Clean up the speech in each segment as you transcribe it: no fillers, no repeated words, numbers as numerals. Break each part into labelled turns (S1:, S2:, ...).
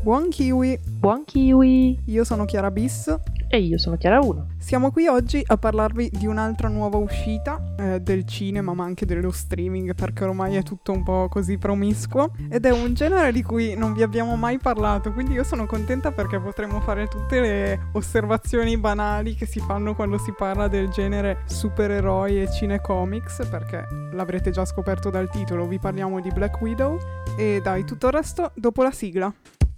S1: Buon kiwi!
S2: Buon kiwi!
S1: Io sono Chiara Bis.
S2: E io sono Chiara 1.
S1: Siamo qui oggi a parlarvi di un'altra nuova uscita del cinema, ma anche dello streaming, perché ormai è tutto un po' così promiscuo. Ed è un genere di cui non vi abbiamo mai parlato, quindi io sono contenta perché potremo fare tutte le osservazioni banali che si fanno quando si parla del genere supereroi e cinecomics, perché l'avrete già scoperto dal titolo, vi parliamo di Black Widow. E dai, tutto il resto dopo la sigla.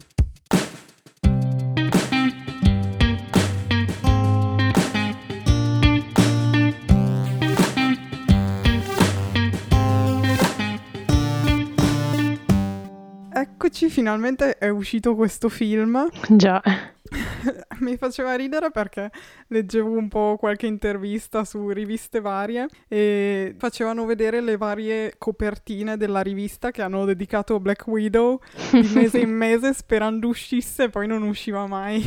S1: Eccoci, finalmente è uscito questo film.
S2: Già.
S1: Mi faceva ridere perché leggevo un po' qualche intervista su riviste varie e facevano vedere le varie copertine della rivista che hanno dedicato Black Widow di mese in mese sperando uscisse e poi non usciva mai.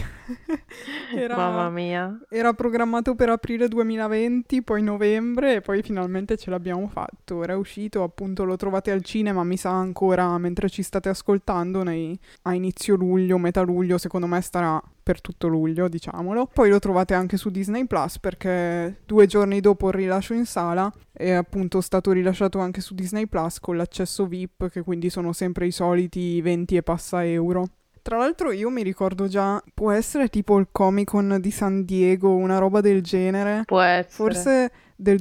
S2: Mamma mia.
S1: Era programmato per aprile 2020, poi novembre e poi finalmente ce l'abbiamo fatto. Ora è uscito, appunto lo trovate al cinema, mi sa ancora mentre ci state ascoltando a inizio luglio, metà luglio, secondo me starà per tutto luglio, diciamolo. Poi lo trovate anche su Disney Plus perché 2 giorni dopo il rilascio in sala è appunto stato rilasciato anche su Disney Plus con l'accesso VIP, che quindi sono sempre i soliti 20 e passa euro. Tra l'altro io mi ricordo già, può essere tipo il Comic Con di San Diego, una roba del genere.
S2: Può essere.
S1: Forse del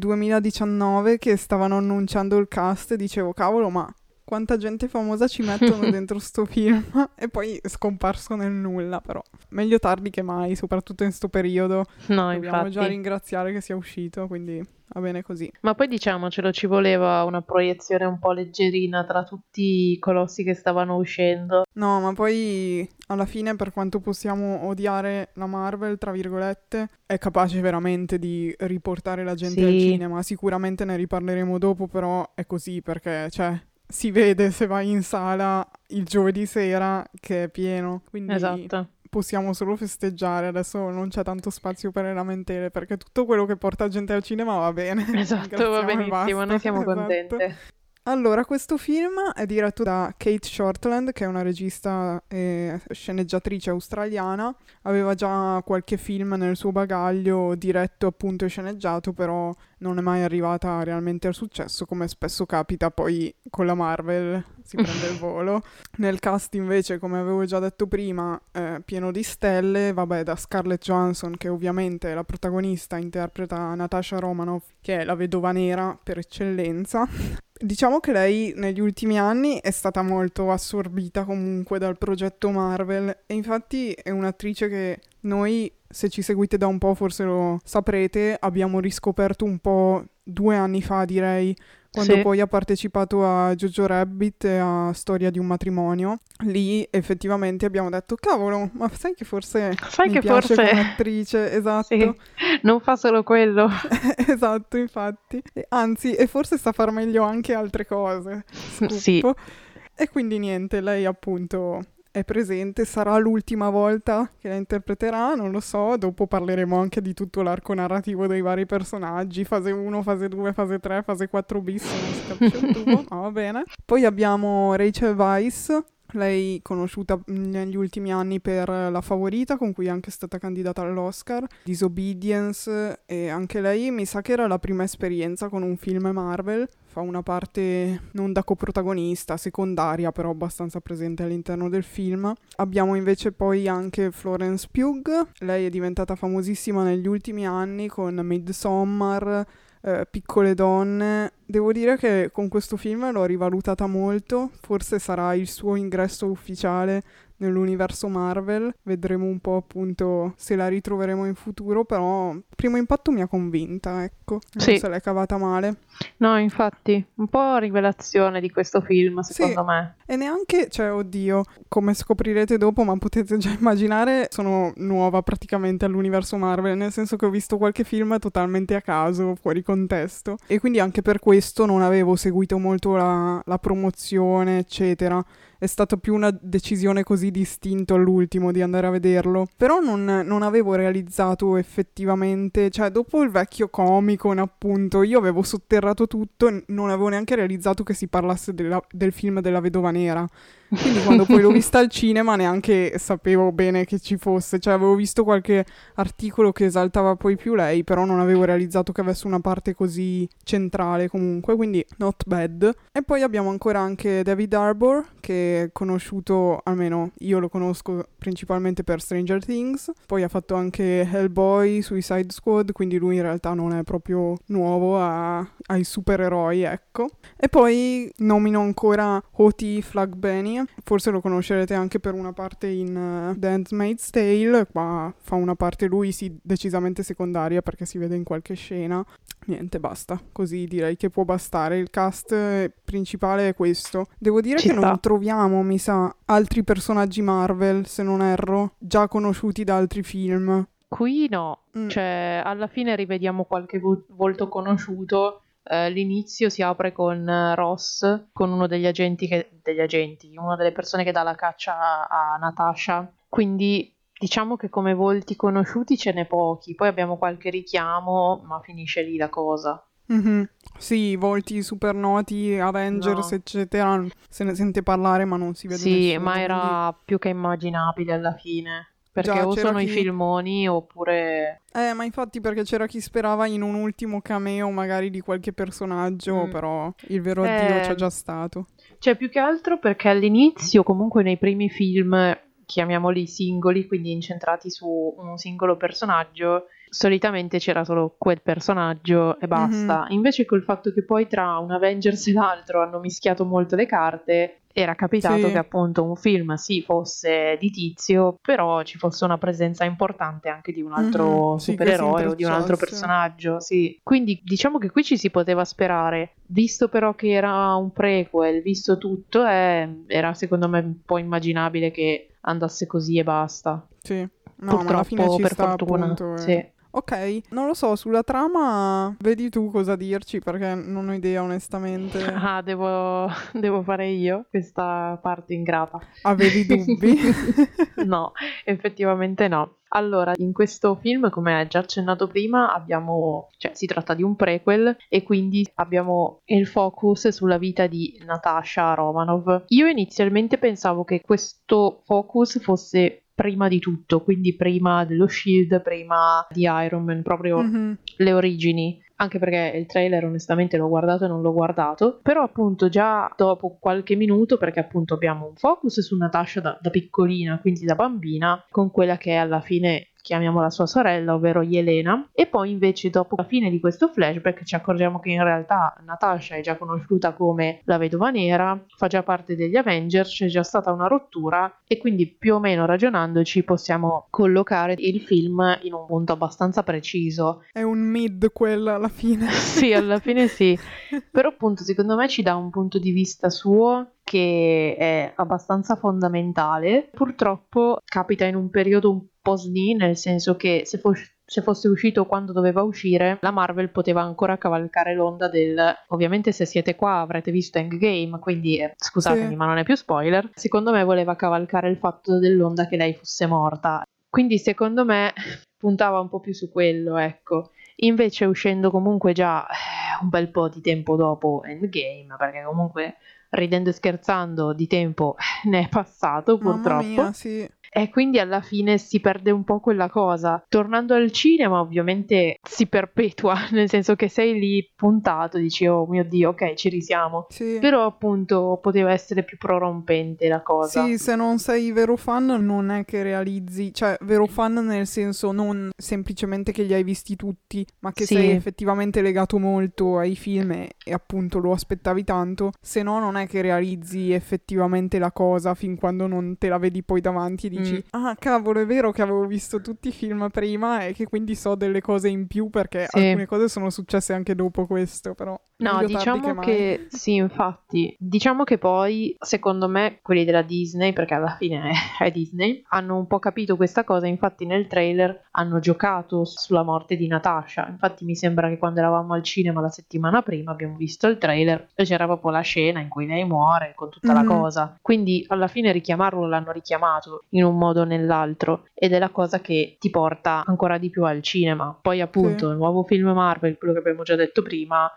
S1: 2019 che stavano annunciando il cast e dicevo, cavolo, ma quanta gente famosa ci mettono dentro sto film? E poi è scomparso nel nulla, però. Meglio tardi che mai, soprattutto in sto periodo.
S2: No,
S1: Dobbiamo
S2: infatti.
S1: già ringraziare che sia uscito, quindi va bene così.
S2: Ma poi diciamocelo, ci voleva una proiezione un po' leggerina tra tutti i colossi che stavano uscendo.
S1: No, ma poi alla fine, per quanto possiamo odiare la Marvel, tra virgolette, è capace veramente di riportare la gente al cinema. Sicuramente ne riparleremo dopo, però è così perché, cioè, si vede se vai in sala il giovedì sera che è pieno. Quindi
S2: Esatto.
S1: possiamo solo festeggiare. Adesso non c'è tanto spazio per le lamentele perché tutto quello che porta gente al cinema va bene.
S2: Esatto, va benissimo, noi siamo contente.
S1: Allora, questo film è diretto da Kate Shortland, che è una regista e sceneggiatrice australiana. Aveva già qualche film nel suo bagaglio, diretto appunto e sceneggiato, però non è mai arrivata realmente al successo, come spesso capita poi con la Marvel, si prende il volo. Nel cast invece, come avevo già detto prima, pieno di stelle, vabbè, da Scarlett Johansson, che ovviamente è la protagonista, interpreta Natasha Romanoff, che è la vedova nera per eccellenza. Diciamo che lei negli ultimi anni è stata molto assorbita comunque dal progetto Marvel e infatti è un'attrice che noi, se ci seguite da un po' forse lo saprete, abbiamo riscoperto un po' 2 anni fa, direi, quando poi ha partecipato a Jojo Rabbit e a Storia di un matrimonio. Lì effettivamente abbiamo detto, cavolo, ma sai che forse mi piace come attrice, esatto.
S2: Sì, non fa solo quello.
S1: Esatto, infatti. Anzi, e forse sa far meglio anche altre cose. Scoop.
S2: Sì.
S1: E quindi niente, lei appunto è presente, sarà l'ultima volta che la interpreterà, non lo so, dopo parleremo anche di tutto l'arco narrativo dei vari personaggi, fase 1, fase 2, fase 3, fase 4 bis, non si capisce il tubo, ma va bene. Poi abbiamo Rachel Weisz, lei conosciuta negli ultimi anni per La Favorita, con cui è anche stata candidata all'Oscar, Disobedience, e anche lei mi sa che era la prima esperienza con un film Marvel. Fa una parte non da coprotagonista, secondaria, però abbastanza presente all'interno del film. Abbiamo invece poi anche Florence Pugh, lei è diventata famosissima negli ultimi anni con Midsommar, Piccole donne. Devo dire che con questo film l'ho rivalutata molto, forse sarà il suo ingresso ufficiale nell'universo Marvel, vedremo un po' appunto se la ritroveremo in futuro, però primo impatto mi ha convinta, ecco, non se l'è cavata male.
S2: No, infatti, un po' rivelazione di questo film, secondo me.
S1: E neanche, cioè, oddio, come scoprirete dopo, ma potete già immaginare, sono nuova praticamente all'universo Marvel, nel senso che ho visto qualche film totalmente a caso, fuori contesto, e quindi anche per questo non avevo seguito molto la promozione, eccetera. È stata più una decisione così distinta all'ultimo di andare a vederlo. Però non avevo realizzato effettivamente, cioè dopo il vecchio Comic-Con appunto, io avevo sotterrato tutto e non avevo neanche realizzato che si parlasse del film della Vedova Nera. Quindi quando poi l'ho vista al cinema neanche sapevo bene che ci fosse, cioè avevo visto qualche articolo che esaltava poi più lei, però non avevo realizzato che avesse una parte così centrale comunque, quindi not bad. E poi abbiamo ancora anche David Harbour, che è conosciuto, almeno io lo conosco principalmente per Stranger Things, poi ha fatto anche Hellboy, Suicide Squad, quindi lui in realtà non è proprio nuovo ai supereroi, ecco. E poi nomino ancora Hoti Flagbeni, forse lo conoscerete anche per una parte in The Handmaid's Tale, qua fa una parte lui sì decisamente secondaria perché si vede in qualche scena. Niente, basta, così direi che può bastare, il cast principale è questo. Devo dire
S2: Ci
S1: che non
S2: sta.
S1: troviamo, mi sa, altri personaggi Marvel, se non erro, già conosciuti da altri film.
S2: Qui no,
S1: Mm.
S2: cioè alla fine rivediamo qualche volto conosciuto. L'inizio si apre con Ross, con uno degli agenti, una delle persone che dà la caccia a Natasha. Quindi diciamo che come volti conosciuti ce n'è pochi. Poi abbiamo qualche richiamo, ma finisce lì la cosa.
S1: Mhm. Sì, volti super noti, Avengers,
S2: No.
S1: eccetera, se ne sente parlare ma non si vede
S2: Sì, ma
S1: nessuno, quindi
S2: era più che immaginabile alla fine. Perché
S1: già
S2: o
S1: c'era
S2: sono i
S1: chi...
S2: filmoni oppure...
S1: Ma infatti perché c'era chi sperava in un ultimo cameo magari di qualche personaggio,
S2: Mm.
S1: però il vero addio c'è
S2: Eh,
S1: già stato.
S2: Cioè, più che altro perché all'inizio, comunque nei primi film, chiamiamoli singoli, quindi incentrati su un singolo personaggio, solitamente c'era solo quel personaggio e
S1: Mhm.
S2: basta. Invece col fatto che poi tra un Avengers e l'altro hanno mischiato molto le carte, era capitato che
S1: Sì.
S2: appunto un film sì fosse di Tizio, però ci fosse una presenza importante anche di un
S1: Mhm.
S2: altro
S1: Sì, che si
S2: supereroe o di un altro
S1: intrecciassero.
S2: personaggio, sì. Quindi diciamo che qui ci si poteva sperare. Visto però che era un prequel, visto tutto, era secondo me un po' immaginabile che andasse così e basta.
S1: Sì. No, ma alla fine
S2: Purtroppo,
S1: ci
S2: per
S1: sta
S2: fortuna,
S1: appunto.
S2: sì.
S1: Ok, non lo so, sulla trama vedi tu cosa dirci perché non ho idea onestamente.
S2: Ah, devo fare io questa parte ingrata.
S1: Avevi dubbi?
S2: No, effettivamente no. Allora, in questo film, come già accennato prima, cioè, si tratta di un prequel e quindi abbiamo il focus sulla vita di Natasha Romanoff. Io inizialmente pensavo che questo focus fosse prima di tutto, quindi prima dello Shield, prima di Iron Man, proprio
S1: Mhm.
S2: le origini, anche perché il trailer onestamente l'ho guardato e non l'ho guardato, però appunto già dopo qualche minuto, perché appunto abbiamo un focus su Natasha da piccolina, quindi da bambina, con quella che è alla fine chiamiamola sua sorella, ovvero Yelena, e poi invece dopo la fine di questo flashback ci accorgiamo che in realtà Natasha è già conosciuta come la Vedova Nera, fa già parte degli Avengers, c'è già stata una rottura e quindi più o meno ragionandoci possiamo collocare il film in un punto abbastanza preciso.
S1: È un mid quella alla fine.
S2: Sì, alla fine sì, però appunto secondo me ci dà un punto di vista suo che è abbastanza fondamentale. Purtroppo capita in un periodo un po' sni, nel senso che se fosse uscito quando doveva uscire, la Marvel poteva ancora cavalcare l'onda del... Ovviamente se siete qua avrete visto Endgame, quindi scusatemi
S1: Sì.
S2: ma non è più spoiler. Secondo me voleva cavalcare il fatto dell'onda che lei fosse morta. Quindi secondo me puntava un po' più su quello, ecco. Invece uscendo comunque già un bel po' di tempo dopo Endgame, perché comunque ridendo e scherzando di tempo ne è passato
S1: Mamma mia,
S2: purtroppo,
S1: sì.
S2: e quindi alla fine si perde un po' quella cosa. Tornando al cinema, ovviamente si perpetua, nel senso che sei lì puntato, dici oh mio Dio, ok, ci risiamo.
S1: Sì.
S2: Però appunto poteva essere più prorompente la cosa.
S1: Sì, se non sei vero fan non è che realizzi, cioè vero fan nel senso non semplicemente che li hai visti tutti, ma che sei
S2: Sì.
S1: effettivamente legato molto ai film e appunto lo aspettavi tanto, se no non è che realizzi effettivamente la cosa fin quando non te la vedi poi davanti e
S2: Mm.
S1: dici ah cavolo è vero che avevo visto tutti i film prima e che quindi so delle cose in più perché
S2: Sì.
S1: alcune cose sono successe anche dopo questo, però
S2: No,
S1: meglio tardi che
S2: diciamo
S1: mai.
S2: che sì, infatti, diciamo che poi, secondo me, quelli della Disney, perché alla fine è Disney, hanno un po' capito questa cosa, infatti nel trailer hanno giocato sulla morte di Natasha. Infatti mi sembra che quando eravamo al cinema la settimana prima abbiamo visto il trailer e c'era proprio la scena in cui lei muore con tutta la
S1: Mhm.
S2: cosa. Quindi alla fine richiamarlo l'hanno richiamato in un modo o nell'altro ed è la cosa che ti porta ancora di più al cinema. Poi
S1: Sì.
S2: appunto il nuovo film Marvel, quello che abbiamo già detto prima, l'affluenza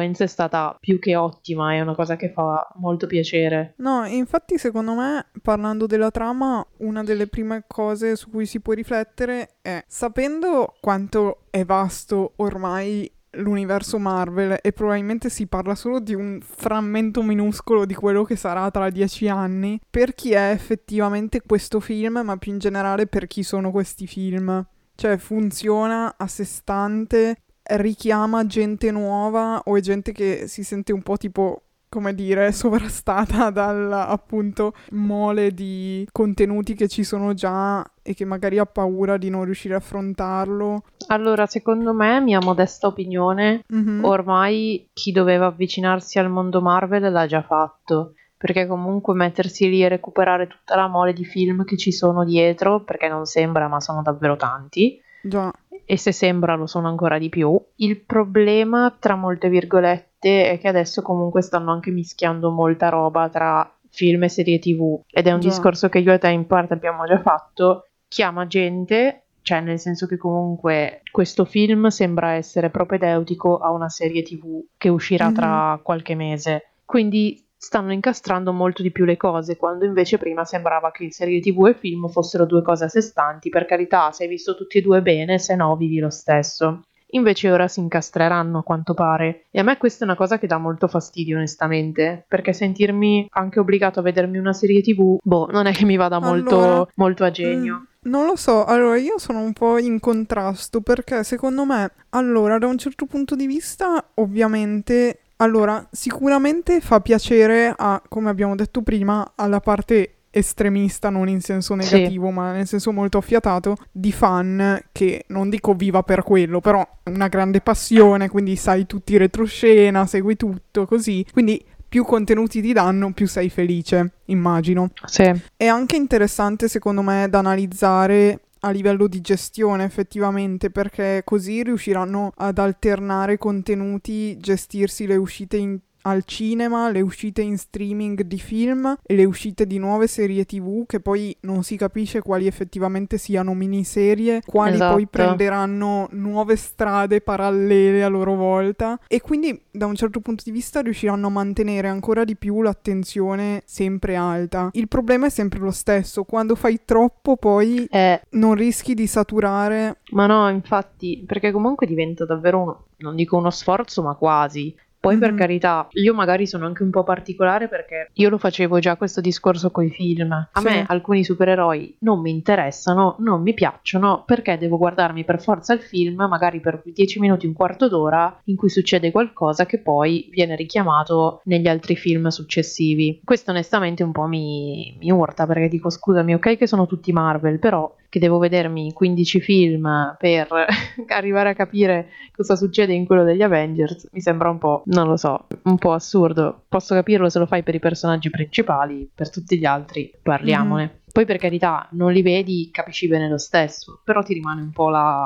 S2: conseguenza è stata più che ottima, è una cosa che fa molto piacere.
S1: No, infatti secondo me, parlando della trama, una delle prime cose su cui si può riflettere è, sapendo quanto è vasto ormai l'universo Marvel e probabilmente si parla solo di un frammento minuscolo di quello che sarà tra 10 anni, per chi è effettivamente questo film, ma più in generale per chi sono questi film. Cioè funziona a sé stante, richiama gente nuova o è gente che si sente un po' tipo, come dire, sovrastata dal appunto mole di contenuti che ci sono già e che magari ha paura di non riuscire a affrontarlo.
S2: Allora, secondo me, mia modesta opinione,
S1: Mhm.
S2: ormai chi doveva avvicinarsi al mondo Marvel l'ha già fatto, perché comunque mettersi lì e recuperare tutta la mole di film che ci sono dietro, perché non sembra, ma sono davvero tanti,
S1: Già.
S2: e se sembra lo sono ancora di più. Il problema, tra molte virgolette, è che adesso comunque stanno anche mischiando molta roba tra film e serie TV, ed è un
S1: Già.
S2: discorso che io e te in parte abbiamo già fatto. Chiama gente, cioè nel senso che comunque questo film sembra essere propedeutico a una serie TV che uscirà
S1: Mhm.
S2: tra qualche mese. Quindi stanno incastrando molto di più le cose, quando invece prima sembrava che serie TV e film fossero due cose a sé stanti. Per carità, se hai visto tutti e due bene, se no vivi lo stesso. Invece ora si incastreranno a quanto pare, e a me questa è una cosa che dà molto fastidio onestamente, perché sentirmi anche obbligato a vedermi una serie TV, boh, non è che mi vada
S1: Allora,
S2: molto a genio.
S1: non lo so, allora io sono un po' in contrasto perché secondo me, allora, da un certo punto di vista, ovviamente, allora, sicuramente fa piacere a, come abbiamo detto prima, alla parte estremista, non in senso
S2: Sì,
S1: negativo, ma nel senso molto affiatato, di fan che non dico viva per quello, però una grande passione, quindi sai tutti i retroscena, segui tutto, così. Quindi più contenuti ti danno, più sei felice, immagino.
S2: sì.
S1: È anche interessante, secondo me, da analizzare a livello di gestione effettivamente, perché così riusciranno ad alternare contenuti, gestirsi le uscite al cinema, le uscite in streaming di film e le uscite di nuove serie TV che poi non si capisce quali effettivamente siano miniserie, quali poi
S2: Esatto.
S1: prenderanno nuove strade parallele a loro volta e quindi da un certo punto di vista riusciranno a mantenere ancora di più l'attenzione sempre alta. Il problema è sempre lo stesso, quando fai troppo poi non rischi di saturare.
S2: Ma no, infatti, perché comunque diventa davvero non dico uno sforzo, ma quasi. Poi per
S1: Mhm.
S2: carità, io magari sono anche un po' particolare perché io lo facevo già questo discorso coi film. A me
S1: Sì.
S2: alcuni supereroi non mi interessano, non mi piacciono, perché devo guardarmi per forza il film, magari per 10 minuti, un quarto d'ora, in cui succede qualcosa che poi viene richiamato negli altri film successivi. Questo onestamente un po' mi urta, perché dico scusami, ok che sono tutti Marvel, però che devo vedermi 15 film per arrivare a capire cosa succede in quello degli Avengers, mi sembra un po', non lo so, un po' assurdo. Posso capirlo se lo fai per i personaggi principali, per tutti gli altri
S1: Mhm.
S2: parliamone. Poi per carità, non li vedi, capisci bene lo stesso, però ti rimane un po'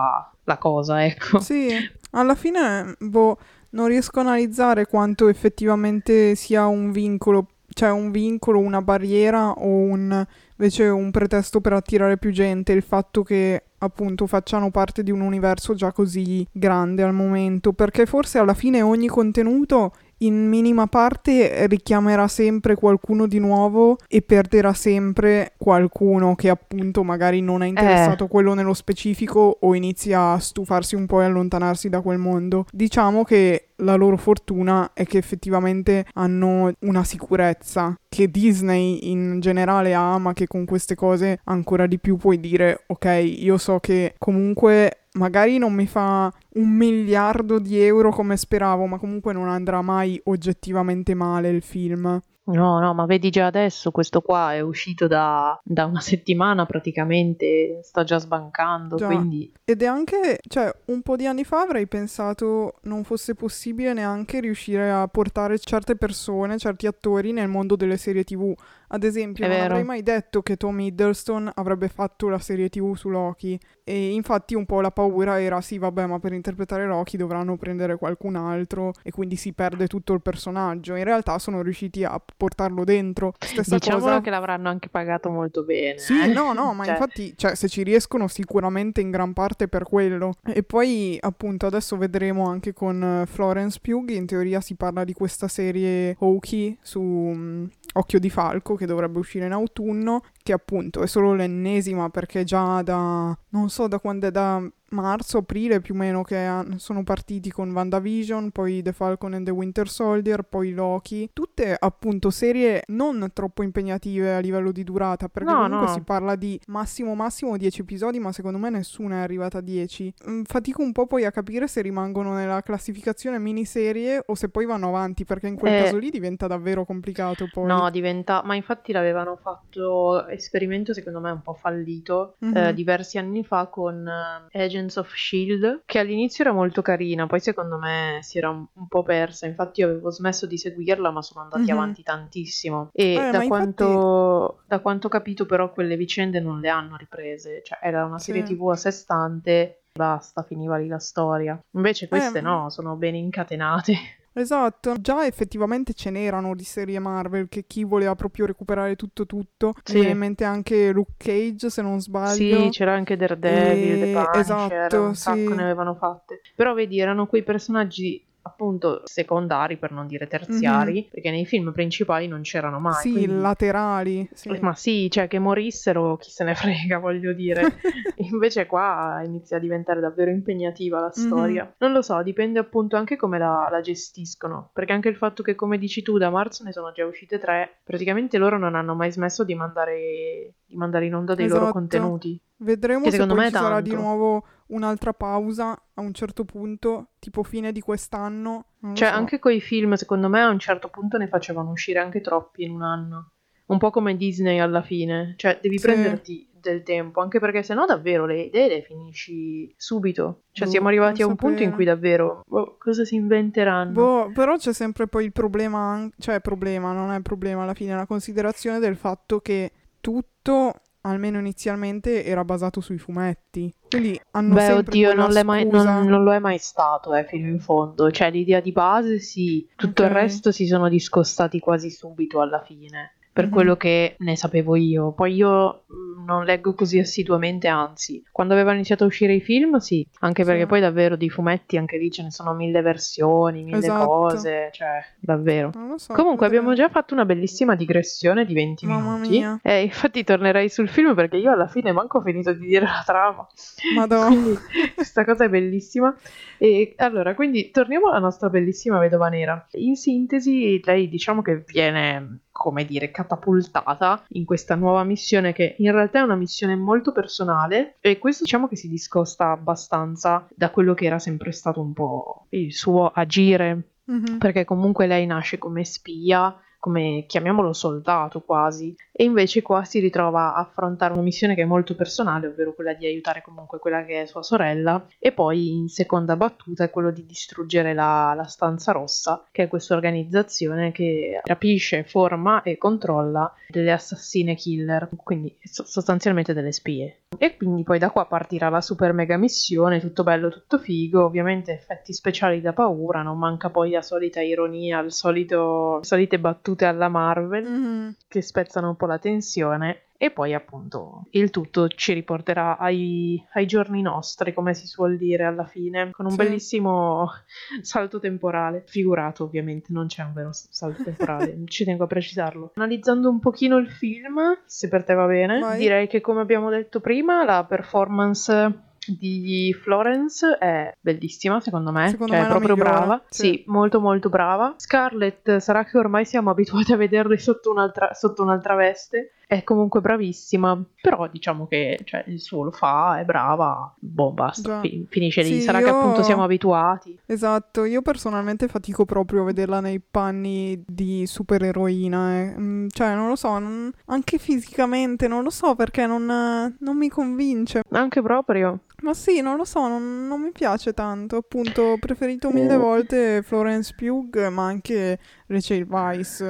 S2: la cosa, ecco.
S1: Sì, alla fine, boh, non riesco a analizzare quanto effettivamente sia un vincolo, cioè un vincolo, una barriera o invece un pretesto per attirare più gente, il fatto che appunto facciano parte di un universo già così grande al momento, perché forse alla fine ogni contenuto in minima parte richiamerà sempre qualcuno di nuovo e perderà sempre qualcuno che appunto magari non è
S2: Eh,
S1: interessato a quello nello specifico o inizia a stufarsi un po' e allontanarsi da quel mondo. Diciamo che la loro fortuna è che effettivamente hanno una sicurezza che Disney in generale ha, ma che con queste cose ancora di più puoi dire ok, io so che comunque magari non mi fa 1 miliardo di euro come speravo, ma comunque non andrà mai oggettivamente male il film.
S2: no, no, ma vedi già adesso, questo qua è uscito da una settimana praticamente, sta già sbancando,
S1: Già,
S2: quindi
S1: ed è anche, cioè, un po' di anni fa avrei pensato non fosse possibile neanche riuscire a portare certe persone, certi attori nel mondo delle serie TV, ad esempio
S2: È
S1: non
S2: vero.
S1: avrei mai detto che Tom Hiddleston avrebbe fatto la serie TV su Loki, e infatti un po' la paura era sì vabbè, ma per interpretare Loki dovranno prendere qualcun altro e quindi si perde tutto il personaggio. In realtà sono riusciti a portarlo dentro. Stessa
S2: Diciamolo
S1: cosa.
S2: che l'avranno anche pagato molto bene,
S1: Sì, no, no, ma
S2: Cioè,
S1: infatti, cioè, se ci riescono sicuramente in gran parte per quello. E poi, appunto, adesso vedremo anche con Florence Pugh, in teoria si parla di questa serie Hawkeye su Occhio di Falco, che dovrebbe uscire in autunno, che appunto è solo l'ennesima, perché già da, non so da quando è, da marzo, aprile più o meno, che sono partiti con WandaVision, poi The Falcon and the Winter Soldier, poi Loki, tutte appunto serie non troppo impegnative a livello di durata, perché
S2: no,
S1: comunque si
S2: no.
S1: parla di massimo 10 episodi, ma secondo me nessuna è arrivata a 10. Fatico un po' poi a capire se rimangono nella classificazione miniserie o se poi vanno avanti, perché in quel caso lì diventa davvero complicato poi.
S2: No, diventa... Ma infatti l'avevano fatto esperimento, secondo me un po' fallito,
S1: Mhm.
S2: diversi anni fa con Agents of S.H.I.E.L.D., che all'inizio era molto carina, poi secondo me si era un po' persa. Infatti io avevo smesso di seguirla, ma sono andati
S1: Mhm.
S2: avanti tantissimo. E
S1: Ma infatti
S2: da quanto ho capito però quelle vicende non le hanno riprese. Cioè era una serie
S1: sì.
S2: TV a sé stante, basta, finiva lì la storia. Invece queste
S1: Eh,
S2: no, sono ben incatenate.
S1: Esatto, già effettivamente ce n'erano di serie Marvel che chi voleva proprio recuperare tutto, mi viene in
S2: Sì.
S1: mente anche Luke Cage se non
S2: Sì,
S1: sbaglio,
S2: c'era anche Daredevil, The
S1: e
S2: Punisher,
S1: esatto,
S2: un sacco
S1: sì.
S2: ne avevano fatte. Però vedi, erano quei personaggi appunto secondari, per non dire
S1: Mhm.
S2: terziari, perché nei film principali non c'erano mai,
S1: Sì,
S2: quindi...
S1: laterali, sì.
S2: Ma sì, cioè che morissero, chi se ne frega, voglio dire. Invece qua inizia a diventare davvero impegnativa la
S1: Mhm.
S2: storia. Non lo so, dipende appunto anche come la gestiscono, perché anche il fatto che, come dici tu, da marzo ne sono già uscite 3, praticamente loro non hanno mai smesso di mandare in onda dei loro
S1: Esatto.
S2: contenuti,
S1: Vedremo
S2: che
S1: se
S2: secondo
S1: poi
S2: me è
S1: ci sarà di
S2: tanto.
S1: nuovo un'altra pausa a un certo punto, tipo fine di quest'anno, non lo
S2: Cioè,
S1: so.
S2: anche coi film, secondo me, a un certo punto ne facevano uscire anche troppi in un anno. Un po' come Disney alla fine. Cioè, devi
S1: Sì,
S2: prenderti del tempo, anche perché sennò davvero le idee le finisci subito. Cioè, siamo
S1: boh, non
S2: arrivati a un punto in cui
S1: sapere.
S2: davvero, boh, cosa si inventeranno?
S1: Boh, però c'è sempre poi il problema, cioè problema, non è problema alla fine, la considerazione del fatto che tutto, almeno inizialmente, era basato sui fumetti. Quindi hanno
S2: Beh,
S1: sempre
S2: oddio,
S1: quella scusa.
S2: non lo è mai stato, fino in fondo. Cioè, l'idea di base sì, tutto il
S1: Ok.
S2: resto si sono discostati quasi subito alla fine, per
S1: Mhm.
S2: quello che ne sapevo io. Poi io non leggo così assiduamente, anzi, quando avevano iniziato a uscire i film, sì, anche
S1: Sì,
S2: perché poi davvero di fumetti anche lì ce ne sono 1000 versioni, 1000
S1: esatto.
S2: cose, cioè, davvero.
S1: Non lo so,
S2: Comunque abbiamo
S1: vedremo.
S2: già fatto una bellissima digressione di 20
S1: Mamma
S2: minuti
S1: mia.
S2: e infatti tornerei sul film perché io alla fine manco ho finito di dire la trama.
S1: Madò.
S2: Quindi questa cosa è bellissima. E allora, quindi torniamo alla nostra bellissima Vedova Nera. In sintesi, lei diciamo che viene, come dire, catapultata in questa nuova missione che in realtà è una missione molto personale e questo diciamo che si discosta abbastanza da quello che era sempre stato un po' il suo agire,
S1: Mhm.
S2: perché comunque lei nasce come spia, come chiamiamolo soldato quasi, e invece qua si ritrova a affrontare una missione che è molto personale, ovvero quella di aiutare comunque quella che è sua sorella, e poi in seconda battuta è quello di distruggere la Stanza Rossa, che è questa organizzazione che rapisce, forma e controlla delle assassine killer, quindi sostanzialmente delle spie. E quindi poi da qua partirà la super mega missione, tutto bello, tutto figo, ovviamente effetti speciali da paura, non manca poi la solita ironia, le solite battute alla Marvel
S1: Mhm.
S2: che spezzano un po' la tensione e poi appunto il tutto ci riporterà ai giorni nostri, come si suol dire alla fine, con un
S1: Sì.
S2: bellissimo salto temporale, figurato ovviamente, non c'è un vero salto temporale, ci tengo a precisarlo. Analizzando un pochino il film, se per te va bene,
S1: Vai.
S2: direi che come abbiamo detto prima, la performance di Florence è bellissima secondo me,
S1: Secondo
S2: cioè
S1: me
S2: è
S1: è la
S2: proprio
S1: migliore.
S2: brava,
S1: Sì.
S2: sì, molto molto brava. Scarlett sarà che ormai siamo abituati a vederle sotto un'altra veste, è comunque bravissima, però diciamo che cioè, il suo lo fa, è brava, boh basta,
S1: Già.
S2: finisce lì,
S1: Sì,
S2: sarà che appunto siamo
S1: io...
S2: abituati.
S1: Esatto, io personalmente fatico proprio a vederla nei panni di supereroina. Cioè, non lo so, anche fisicamente, non lo so perché non mi convince.
S2: Anche proprio.
S1: Ma sì, non lo so, non mi piace tanto. Appunto, ho preferito mille volte Florence Pugh, ma anche Rachel Weisz.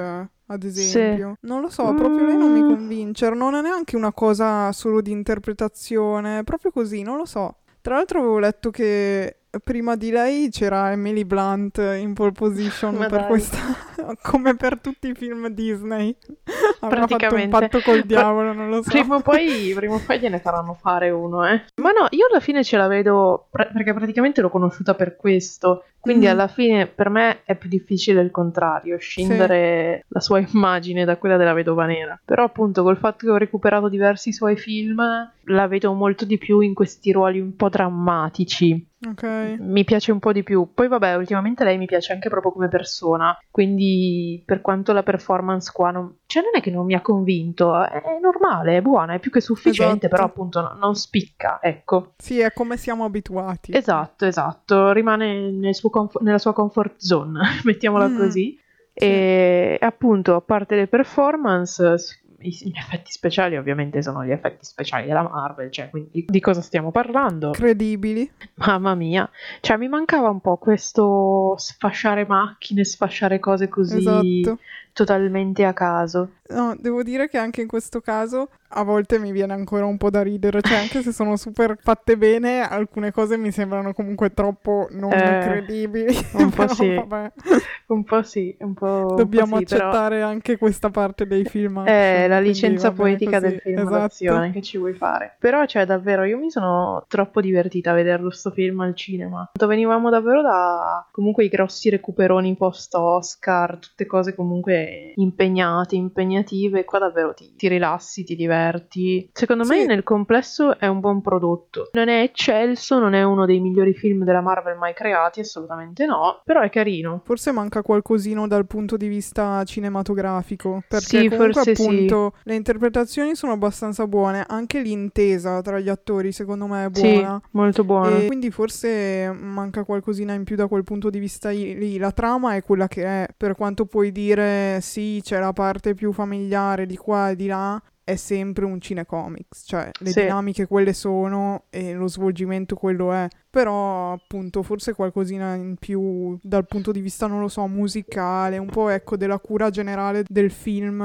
S1: ad
S2: Sì.
S1: esempio. Non lo so, proprio lei non mi convince. Non è neanche una cosa solo di interpretazione, è proprio così, non lo so. Tra l'altro avevo letto che prima di lei c'era Emily Blunt in pole position
S2: Ma
S1: per
S2: dai,
S1: questa, come per tutti i film Disney. Avrà fatto un
S2: praticamente.
S1: patto col diavolo, non lo so.
S2: Prima o poi gliene faranno fare uno, eh. Ma no, io alla fine ce la vedo, perché praticamente l'ho conosciuta per questo. Quindi
S1: Mhm,
S2: alla fine per me è più difficile il contrario,
S1: sì,
S2: scindere la sua immagine da quella della vedova nera. Però appunto col fatto che ho recuperato diversi suoi film, la vedo molto di più in questi ruoli un po' drammatici.
S1: ok.
S2: Mi piace un po' di più. Poi vabbè, ultimamente lei mi piace anche proprio come persona, quindi per quanto la performance qua non... Cioè non è che non mi ha convinto, è normale, è buona, è più che sufficiente, però
S1: Esatto.
S2: appunto non spicca, ecco.
S1: Sì, è come siamo abituati.
S2: Esatto, esatto, rimane nella sua comfort zone, mettiamola
S1: Mhm,
S2: così.
S1: sì.
S2: E appunto, a parte le performance, gli effetti speciali ovviamente sono gli effetti speciali della Marvel, cioè quindi di cosa stiamo parlando?
S1: Credibili.
S2: Mamma mia, cioè mi mancava un po' questo sfasciare macchine, sfasciare cose così
S1: Esatto.
S2: totalmente a caso.
S1: No, devo dire che anche in questo caso a volte mi viene ancora un po' da ridere, cioè anche se sono super fatte bene, alcune cose mi sembrano comunque troppo non
S2: Eh,
S1: credibili,
S2: un po'
S1: però
S2: sì,
S1: vabbè,
S2: un po' sì, un po'
S1: dobbiamo
S2: sì, però
S1: accettare anche questa parte dei film
S2: è la
S1: action, quindi
S2: licenza
S1: va bene
S2: poetica del
S1: così,
S2: film
S1: esatto.
S2: d'azione, che ci vuoi fare? Però, cioè, davvero, io mi sono troppo divertita a vederlo sto film al cinema. Venivamo davvero da comunque i grossi recuperoni post-Oscar, tutte cose comunque impegnate, impegnative. Qua davvero ti rilassi, ti diverti. Secondo me
S1: Sì,
S2: nel complesso è un buon prodotto. Non è eccelso, non è uno dei migliori film della Marvel mai creati, assolutamente no, però è carino.
S1: forse manca qualcosino dal punto di vista cinematografico, perché
S2: Sì,
S1: comunque
S2: forse sì.
S1: appunto le interpretazioni sono abbastanza buone, anche l'intesa tra gli attori secondo me è
S2: Sì,
S1: buona.
S2: molto
S1: E
S2: buono.
S1: quindi forse manca qualcosina in più da quel punto di vista lì. La trama è quella che è, per quanto puoi dire sì, c'è la parte più familiare di qua e di là, è sempre un cinecomics, cioè le
S2: Sì.
S1: dinamiche quelle sono e lo svolgimento quello è. Però appunto forse qualcosina in più dal punto di vista, non lo so, musicale, un po' ecco della cura generale del film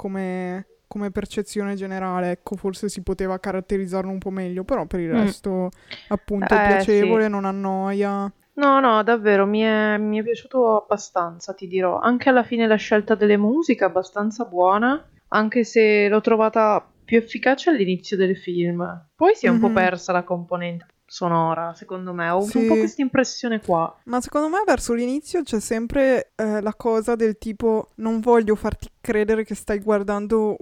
S1: come percezione generale, ecco, forse si poteva caratterizzarlo un po' meglio, però per il
S2: Mm.
S1: resto appunto è
S2: Sì.
S1: piacevole, non annoia.
S2: No, no, davvero, mi è piaciuto abbastanza, ti dirò. Anche alla fine la scelta delle musiche è abbastanza buona, anche se l'ho trovata più efficace all'inizio del film. Poi si è un po'
S1: Mhm,
S2: persa la componente sonora, secondo me. Ho avuto un po'
S1: sì.
S2: questa impressione qua.
S1: Ma secondo me verso l'inizio c'è sempre la cosa del tipo non voglio farti credere che stai guardando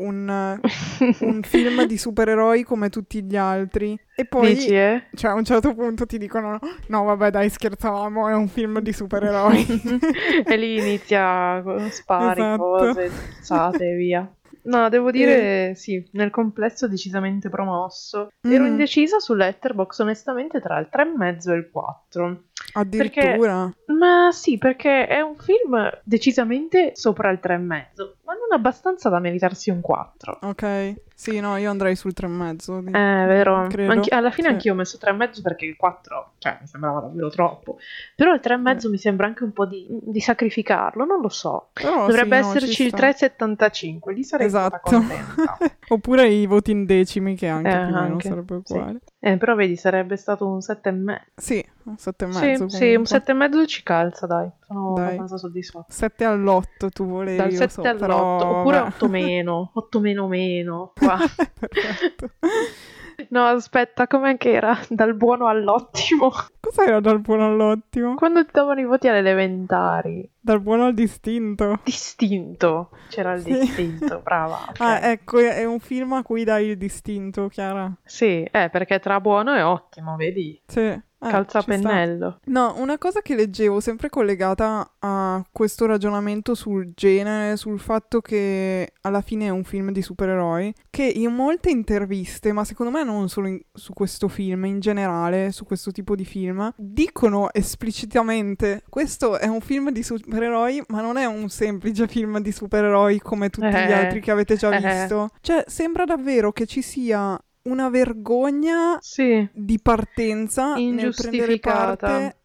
S1: un film di supereroi come tutti gli altri. E
S2: Dici,
S1: poi,
S2: eh?
S1: cioè, a un certo punto ti dicono no, vabbè, dai, scherzavamo, è un film di supereroi.
S2: E lì inizia con spari,
S1: Esatto.
S2: cose, tuzzate e via. No, devo
S1: E...
S2: dire sì, nel complesso decisamente promosso. Ero
S1: mhm,
S2: indecisa su Letterboxd onestamente tra il 3,5 e il 4. Perché,
S1: addirittura.
S2: ma sì, perché è un film decisamente sopra il 3,5, ma non abbastanza da meritarsi un 4.
S1: Ok. Sì, no, io andrei sul 3,5,
S2: Vero.
S1: credo.
S2: Alla fine
S1: Sì.
S2: anch'io ho messo 3,5 perché il 4, cioè, mi sembrava davvero troppo. Però il
S1: Sì.
S2: 3,5 mi sembra anche un po' di sacrificarlo, non lo so.
S1: Però sì,
S2: Dovrebbe
S1: no, ci
S2: esserci il
S1: sta.
S2: 3,75, lì sarei stata
S1: Esatto.
S2: contenta.
S1: Oppure i voti in decimi, che anche più o meno
S2: Anche,
S1: sarebbe
S2: sì.
S1: uguale.
S2: Però vedi, sarebbe stato un 7,5.
S1: Sì, un sette e
S2: Sì,
S1: mezzo
S2: sì, un
S1: comunque.
S2: 7,5 ci calza, dai. Sono
S1: Dai.
S2: abbastanza soddisfatta.
S1: 7 all'8 tu
S2: Dal
S1: volevi, lo
S2: 7
S1: so,
S2: all'8,
S1: però
S2: oppure
S1: vabbè.
S2: 8 meno, 8 meno meno. Qua.
S1: Perfetto.
S2: No, aspetta, com'è che era? Dal buono all'ottimo.
S1: Cos'era dal buono all'ottimo?
S2: Quando ti davano i voti alle elementari.
S1: Dal buono al distinto.
S2: Distinto. C'era il
S1: Sì.
S2: distinto, brava,
S1: Ah,
S2: ok.
S1: ecco, è un film a cui dai il distinto, Chiara.
S2: Sì, perché tra buono e ottimo, vedi?
S1: Sì,
S2: Calza a
S1: ci sta.
S2: pennello.
S1: No, una cosa che leggevo, sempre collegata a questo ragionamento sul genere, sul fatto che alla fine è un film di supereroi, che in molte interviste, ma secondo me non solo su questo film, in generale, su questo tipo di film, dicono esplicitamente: questo è un film di supereroi, ma non è un semplice film di supereroi come tutti gli
S2: Eh,
S1: altri che avete già
S2: eh,
S1: visto. Cioè, sembra davvero che ci sia una vergogna
S2: sì,
S1: di partenza nel prendere
S2: ingiustificata.
S1: parte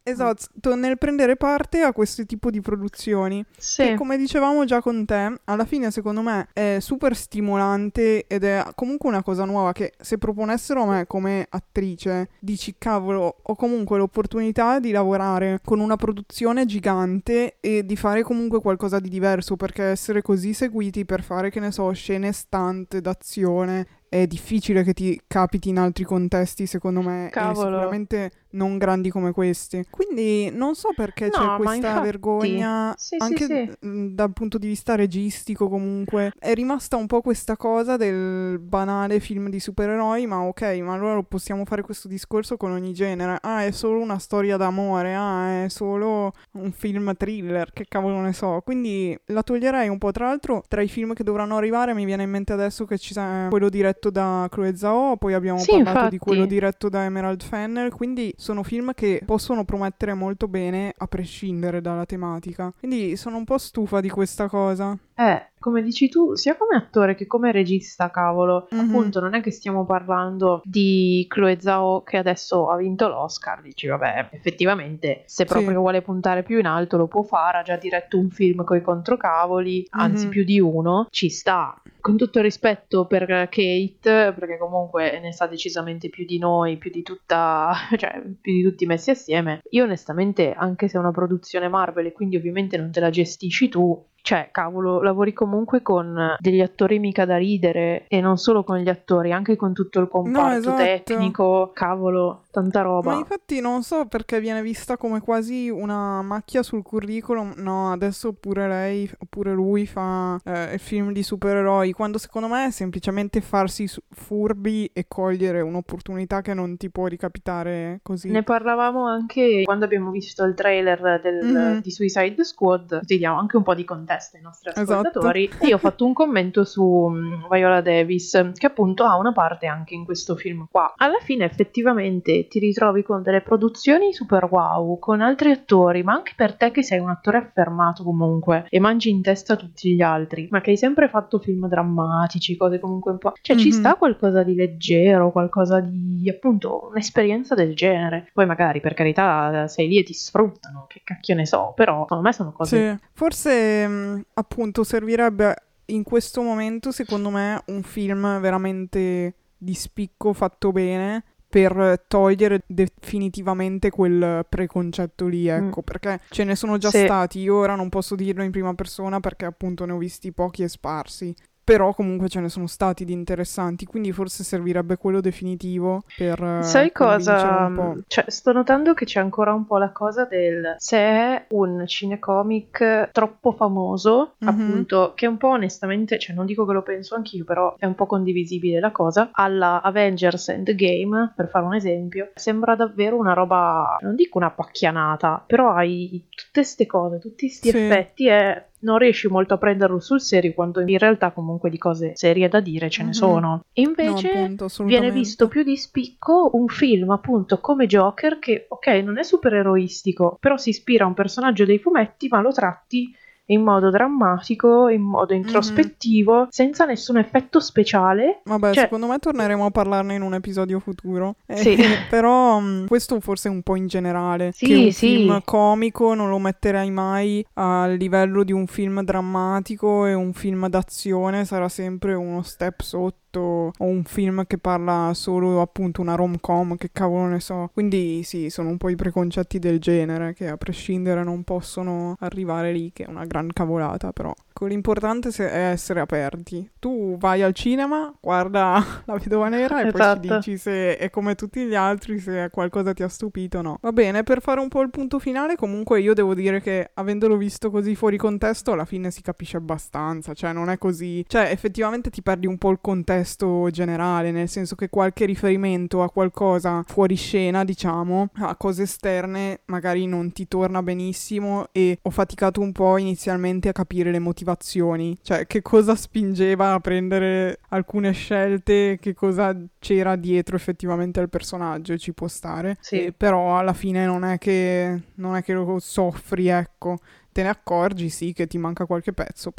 S1: Esatto, nel prendere parte a questo tipo di produzioni.
S2: Sì.
S1: Che, come dicevamo già con te, alla fine secondo me è super stimolante ed è comunque una cosa nuova che se proponessero a me come attrice, dici cavolo, ho comunque l'opportunità di lavorare con una produzione gigante e di fare comunque qualcosa di diverso, perché essere così seguiti per fare, che ne so, scene stunt d'azione è difficile che ti capiti in altri contesti, secondo me, e
S2: Cavolo.
S1: sicuramente non grandi come questi. Quindi non so perché c'è
S2: No, ma
S1: questa
S2: infatti...
S1: vergogna,
S2: Sì, sì,
S1: anche
S2: sì.
S1: dal punto di vista registico comunque. È rimasta un po' questa cosa del banale film di supereroi, ma ok, ma allora lo possiamo fare questo discorso con ogni genere. Ah, è solo una storia d'amore, ah, è solo un film thriller, che cavolo ne so. Quindi la toglierei un po'. Tra l'altro, tra i film che dovranno arrivare mi viene in mente adesso che ci sarà quello diretto da Chloe Zhao, poi abbiamo
S2: Sì,
S1: parlato di quello
S2: infatti.
S1: diretto da Emerald Fennell, quindi sono film che possono promettere molto bene a prescindere dalla tematica. Quindi sono un po' stufa di questa cosa.
S2: Come dici tu, sia come attore che come regista, cavolo,
S1: Mhm.
S2: appunto non è che stiamo parlando di Chloe Zhao che adesso ha vinto l'Oscar, dici vabbè, effettivamente se
S1: Sì.
S2: proprio vuole puntare più in alto lo può fare, ha già diretto un film coi controcavoli, anzi
S1: Mhm.
S2: più di uno, ci sta. Con tutto il rispetto per Kate, perché comunque ne sa decisamente più di noi, più di tutta, cioè più di tutti messi assieme, io onestamente, anche se è una produzione Marvel e quindi ovviamente non te la gestisci tu, cioè, cavolo, lavori comunque con degli attori mica da ridere e non solo con gli attori, anche con tutto il
S1: No,
S2: comparto
S1: esatto.
S2: tecnico, cavolo, tanta
S1: Ma
S2: roba.
S1: infatti non so perché viene vista come quasi una macchia sul curriculum. No, adesso pure lei, oppure lui fa il film di supereroi, quando secondo me è semplicemente farsi furbi e cogliere un'opportunità che non ti può ricapitare così.
S2: Ne parlavamo anche quando abbiamo visto il trailer
S1: Mhm,
S2: di Suicide Squad, così diamo anche un po' di contesto ai nostri
S1: esatto.
S2: ascoltatori, e io ho fatto un commento su Viola Davis, che appunto ha una parte anche in questo film qua. Alla fine effettivamente ti ritrovi con delle produzioni super wow, con altri attori, ma anche per te che sei un attore affermato comunque, e mangi in testa tutti gli altri, ma che hai sempre fatto film drammatici, cose comunque un po'... Cioè ci
S1: Mhm.
S2: sta qualcosa di leggero, qualcosa di appunto un'esperienza del genere. Poi magari per carità sei lì e ti sfruttano, che cacchio ne so, però secondo me sono cose...
S1: Sì, forse appunto servirebbe in questo momento, secondo me, un film veramente di spicco fatto bene per togliere definitivamente quel preconcetto lì,
S2: Mm,
S1: ecco, perché ce ne sono già
S2: sì.
S1: stati. Io ora non posso dirlo in prima persona perché appunto ne ho visti pochi e sparsi. Però comunque ce ne sono stati di interessanti, quindi forse servirebbe quello definitivo per
S2: Sai
S1: convincere
S2: cosa?
S1: un po'.
S2: Cioè, sto notando che c'è ancora un po' la cosa del se è un cinecomic troppo famoso,
S1: Mhm.
S2: appunto, che un po' onestamente, cioè non dico che lo penso anch'io, però è un po' condivisibile la cosa, alla Avengers Endgame, per fare un esempio, sembra davvero una roba, non dico una pacchianata, però hai tutte ste cose, tutti sti
S1: Sì,
S2: effetti e non riesci molto a prenderlo sul serio, quando in realtà comunque di cose serie da dire ce ne
S1: mhm.
S2: sono.
S1: No,
S2: Invece
S1: appunto,
S2: viene visto
S1: assolutamente.
S2: più di spicco un film appunto come Joker che, ok, non è supereroistico, però si ispira a un personaggio dei fumetti, ma lo tratti in modo drammatico, in modo
S1: Mhm.
S2: introspettivo, senza nessun effetto speciale.
S1: Vabbè,
S2: Cioè,
S1: secondo me torneremo a parlarne in un episodio futuro.
S2: sì,
S1: Però questo forse è un po' in generale, che
S2: sì,
S1: un
S2: sì,
S1: film comico non lo metterai mai al livello di un film drammatico e un film d'azione sarà sempre uno step sotto o un film che parla solo appunto una rom-com, che cavolo ne so. Quindi sì, sono un po' i preconcetti del genere che a prescindere non possono arrivare lì, che è una gran cavolata però. L'importante è essere aperti. Tu vai al cinema, guarda La Vedova Nera e poi ci
S2: esatto.
S1: dici se è come tutti gli altri, se qualcosa ti ha stupito o no. Va bene, per fare un po' il punto finale, comunque io devo dire che avendolo visto così fuori contesto, alla fine si capisce abbastanza, cioè non è così... Cioè effettivamente ti perdi un po' il contesto generale, nel senso che qualche riferimento a qualcosa fuori scena, diciamo, a cose esterne, magari non ti torna benissimo e ho faticato un po' inizialmente a capire le motivazioni, cioè che cosa spingeva a prendere alcune scelte, che cosa c'era dietro effettivamente al personaggio, ci può stare.
S2: Sì.
S1: Però alla fine non è che lo soffri, ecco. Te ne accorgi, sì, che ti manca qualche pezzo, però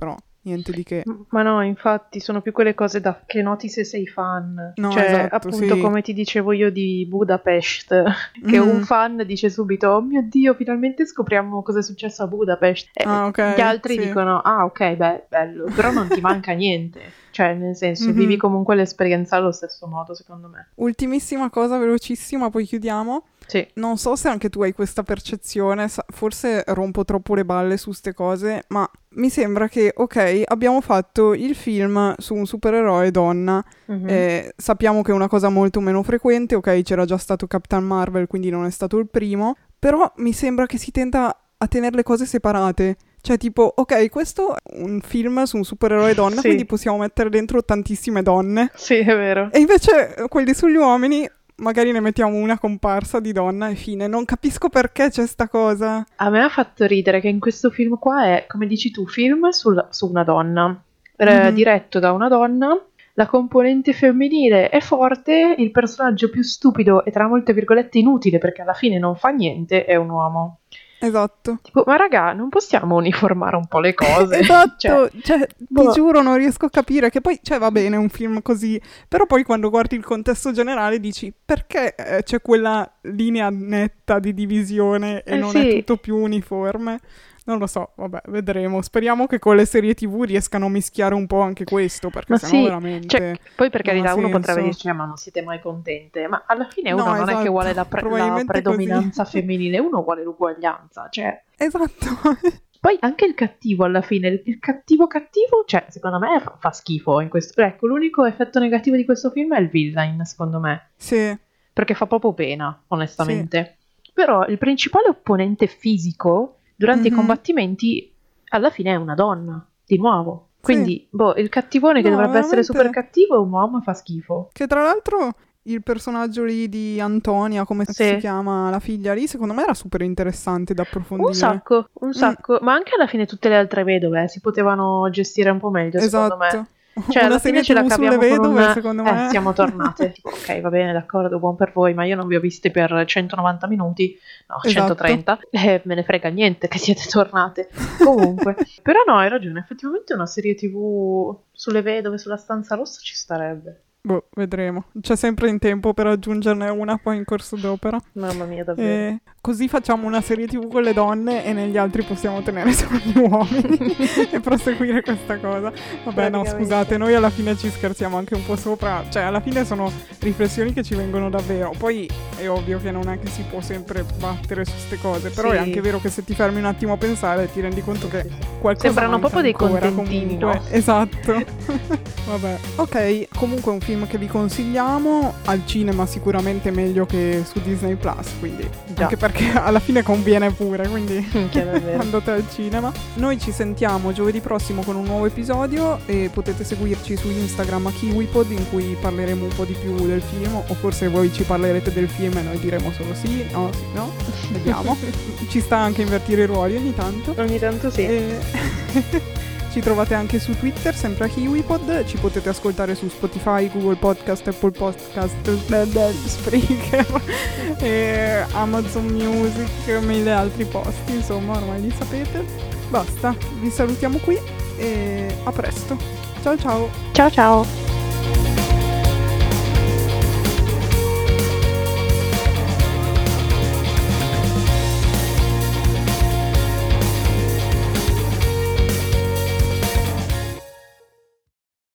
S1: niente di che.
S2: Ma no, infatti sono più quelle cose che noti se sei fan.
S1: No,
S2: cioè,
S1: esatto,
S2: appunto,
S1: sì.
S2: come ti dicevo io di Budapest, che un fan dice subito, oh mio Dio, finalmente scopriamo cosa è successo a Budapest. E
S1: Ah, ok,
S2: gli altri
S1: sì.
S2: dicono, ah, ok, beh, bello, però non ti manca niente. Cioè, nel senso, vivi comunque l'esperienza allo stesso modo, secondo me.
S1: Ultimissima cosa, velocissima, poi chiudiamo.
S2: Sì.
S1: Non so se anche tu hai questa percezione, forse rompo troppo le balle su ste cose, ma mi sembra che, ok, abbiamo fatto il film su un supereroe donna, sappiamo che è una cosa molto meno frequente, ok, c'era già stato Captain Marvel, quindi non è stato il primo, però mi sembra che si tenta a tenere le cose separate. Cioè tipo, ok, questo è un film su un supereroe donna,
S2: Sì.
S1: quindi possiamo mettere dentro tantissime donne.
S2: Sì, è vero.
S1: E invece quelli sugli uomini magari ne mettiamo una comparsa di donna e fine. Non capisco perché c'è sta cosa.
S2: A me ha fatto ridere che in questo film qua è, come dici tu, film su una donna, diretto da una donna, la componente femminile è forte, il personaggio più stupido e tra molte virgolette inutile perché alla fine non fa niente è un uomo.
S1: Esatto.
S2: Tipo, ma raga, non possiamo uniformare un po' le cose?
S1: Esatto, cioè,
S2: boh.
S1: ti giuro non riesco a capire che poi, cioè va bene un film così, però poi quando guardi il contesto generale dici perché c'è quella linea netta di divisione e non è tutto più uniforme? Non lo so, vabbè, vedremo. Speriamo che con le serie TV riescano a mischiare un po' anche questo, perché sennò veramente...
S2: Cioè, poi per carità uno
S1: senso.
S2: potrebbe dirci, ma non siete mai contente, ma alla fine uno
S1: No,
S2: non
S1: esatto,
S2: è che vuole la predominanza
S1: così.
S2: femminile, uno vuole l'uguaglianza, cioè...
S1: Esatto.
S2: Poi anche il cattivo alla fine, il cattivo, cioè secondo me fa schifo in questo... Ecco, l'unico effetto negativo di questo film è il villain, secondo me.
S1: Sì.
S2: Perché fa proprio pena, onestamente. Sì. Però il principale opponente fisico... Durante i combattimenti, alla fine è una donna, di nuovo. Quindi, il cattivone che dovrebbe essere super cattivo è un uomo e fa schifo.
S1: Che tra l'altro il personaggio lì di Antonia, come si chiama la figlia lì, secondo me era super interessante da approfondire.
S2: Un sacco. Ma anche alla fine tutte le altre vedove si potevano gestire un po' meglio, secondo me. Cioè, alla fine ce la capiamo vedove,
S1: secondo me.
S2: Siamo tornate. Ok, va bene, d'accordo, buon per voi, ma io non vi ho viste per 190 minuti, no, 130, me ne frega niente che siete tornate. Comunque, però no, hai ragione, effettivamente una serie TV sulle vedove, sulla stanza rossa ci starebbe.
S1: Vedremo. C'è sempre in tempo per aggiungerne una poi in corso d'opera.
S2: Mamma mia, davvero.
S1: Così facciamo una serie TV con le donne e negli altri possiamo tenere solo gli uomini e proseguire questa cosa. Vabbè, no, scusate, noi alla fine ci scherziamo anche un po' sopra. Cioè, alla fine sono riflessioni che ci vengono davvero. Poi è ovvio che non è che si può sempre battere su queste cose, però è anche vero che se ti fermi un attimo a pensare ti rendi conto che qualcosa
S2: sembrano proprio dei
S1: ancora,
S2: contentini,
S1: comunque.
S2: no?
S1: Esatto. Vabbè. Ok, comunque è un film che vi consigliamo, al cinema sicuramente meglio che su Disney Plus, quindi anche perché alla fine conviene pure, quindi andate al cinema. Noi ci sentiamo giovedì prossimo con un nuovo episodio e potete seguirci su Instagram a KiwiPod, in cui parleremo un po' di più del film, o forse voi ci parlerete del film e noi diremo solo sì, no, vediamo. Ci sta anche invertire i ruoli ogni tanto.
S2: Ogni tanto sì.
S1: Ci trovate anche su Twitter, sempre a KiwiPod, ci potete ascoltare su Spotify, Google Podcast, Apple Podcast, Spreaker, e Amazon Music, mille altri posti, insomma ormai li sapete. Basta, vi salutiamo qui e a presto. Ciao ciao!
S2: Ciao ciao!